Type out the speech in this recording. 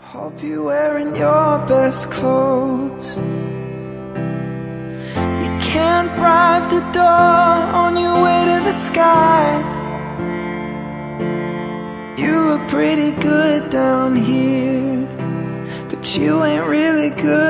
Hope you're wearing your best clothes. You can't bribe the door on your way to the sky. You look pretty good down here, but you ain't really good